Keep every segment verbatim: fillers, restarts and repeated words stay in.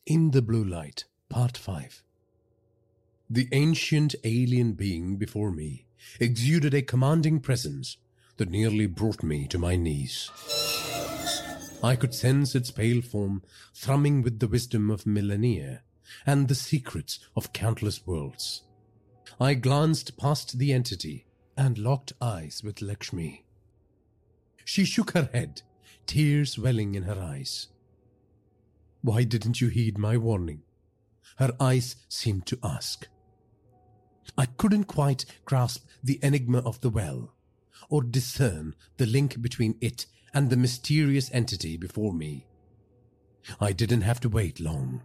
In the Blue Light, Part five. The ancient alien being before me exuded a commanding presence that nearly brought me to my knees. I could sense its pale form thrumming with the wisdom of millennia and the secrets of countless worlds. I glanced past the entity and locked eyes with Lakshmi. She shook her head, tears welling in her eyes. "Why didn't you heed my warning?" her eyes seemed to ask. I couldn't quite grasp the enigma of the well, or discern the link between it and the mysterious entity before me. I didn't have to wait long.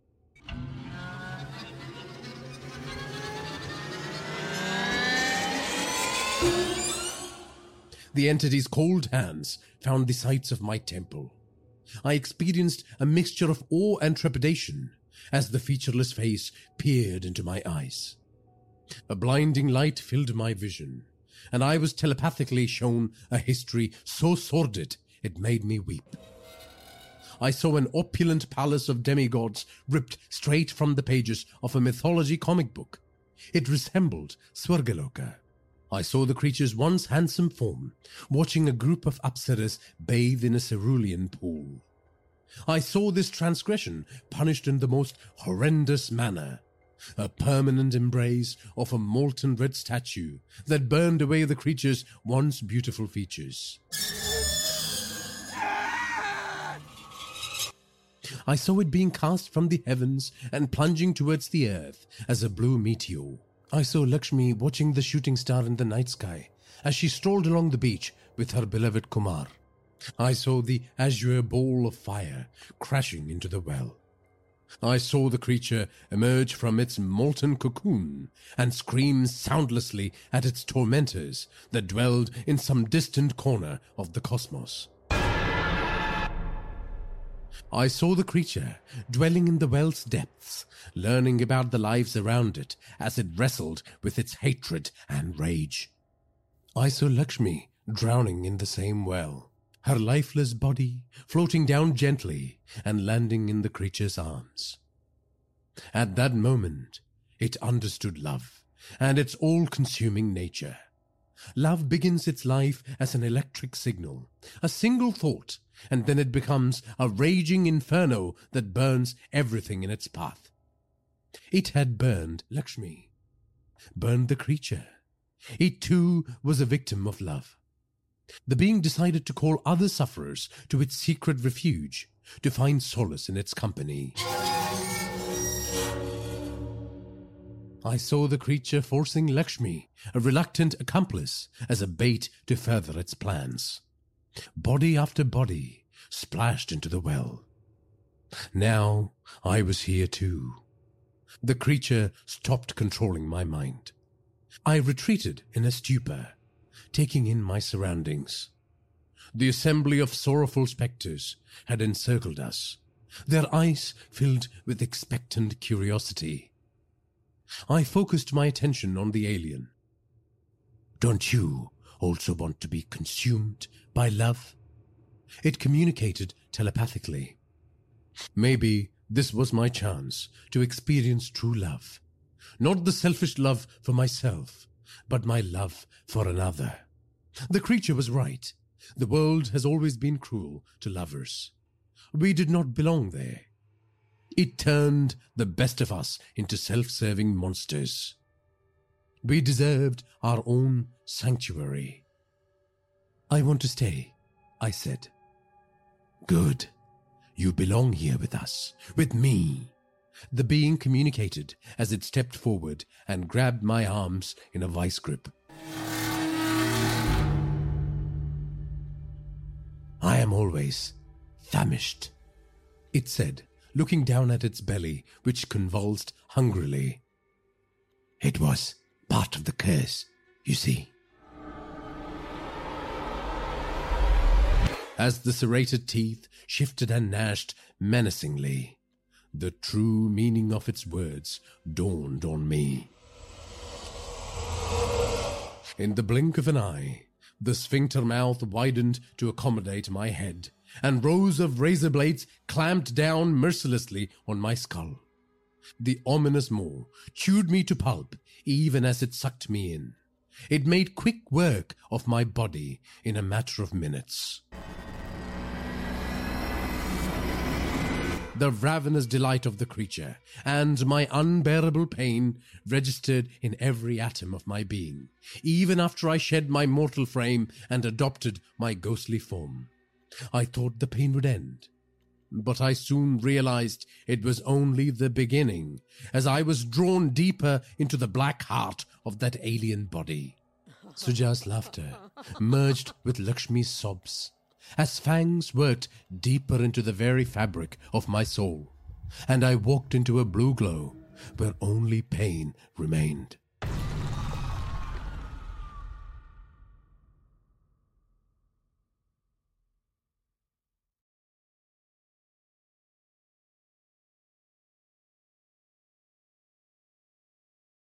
The entity's cold hands found the sights of my temple. I experienced a mixture of awe and trepidation as the featureless face peered into my eyes. A blinding light filled my vision, and I was telepathically shown a history so sordid it made me weep. I saw an opulent palace of demigods ripped straight from the pages of a mythology comic book. It resembled Swargaloka. I saw the creature's once handsome form, watching a group of apsaras bathe in a cerulean pool. I saw this transgression punished in the most horrendous manner, a permanent embrace of a molten red statue that burned away the creature's once beautiful features. I saw it being cast from the heavens and plunging towards the earth as a blue meteor. I saw Lakshmi watching the shooting star in the night sky as she strolled along the beach with her beloved Kumar. I saw the azure ball of fire crashing into the well. I saw the creature emerge from its molten cocoon and scream soundlessly at its tormentors that dwelled in some distant corner of the cosmos. I saw the creature dwelling in the well's depths, learning about the lives around it as it wrestled with its hatred and rage. I saw Lakshmi drowning in the same well, her lifeless body floating down gently and landing in the creature's arms. At that moment, it understood love and its all-consuming nature. Love begins its life as an electric signal, a single thought, and then it becomes a raging inferno that burns everything in its path. It had burned Lakshmi, burned the creature. It too was a victim of love. The being decided to call other sufferers to its secret refuge to find solace in its company. I saw the creature forcing Lakshmi, a reluctant accomplice, as a bait to further its plans. Body after body splashed into the well. Now I was here too. The creature stopped controlling my mind. I retreated in a stupor, taking in my surroundings. The assembly of sorrowful spectres had encircled us, their eyes filled with expectant curiosity. I focused my attention on the alien. "Don't you also want to be consumed by love?" It communicated telepathically. Maybe this was my chance to experience true love. Not the selfish love for myself, but my love for another. The creature was right. The world has always been cruel to lovers. We did not belong there. It turned the best of us into self-serving monsters. We deserved our own sanctuary. "I want to stay," I said. "Good. You belong here with us, with me," the being communicated as it stepped forward and grabbed my arms in a vice grip. "I am always famished," it said, looking down at its belly, which convulsed hungrily. "It was part of the curse, you see." As the serrated teeth shifted and gnashed menacingly, the true meaning of its words dawned on me. In the blink of an eye, the sphincter mouth widened to accommodate my head, and rows of razor blades clamped down mercilessly on my skull. The ominous maw chewed me to pulp even as it sucked me in. It made quick work of my body in a matter of minutes. The ravenous delight of the creature and my unbearable pain registered in every atom of my being, even after I shed my mortal frame and adopted my ghostly form. I thought the pain would end, but I soon realized it was only the beginning, as I was drawn deeper into the black heart of that alien body. Suja's laughter merged with Lakshmi's sobs, as fangs worked deeper into the very fabric of my soul, and I walked into a blue glow where only pain remained.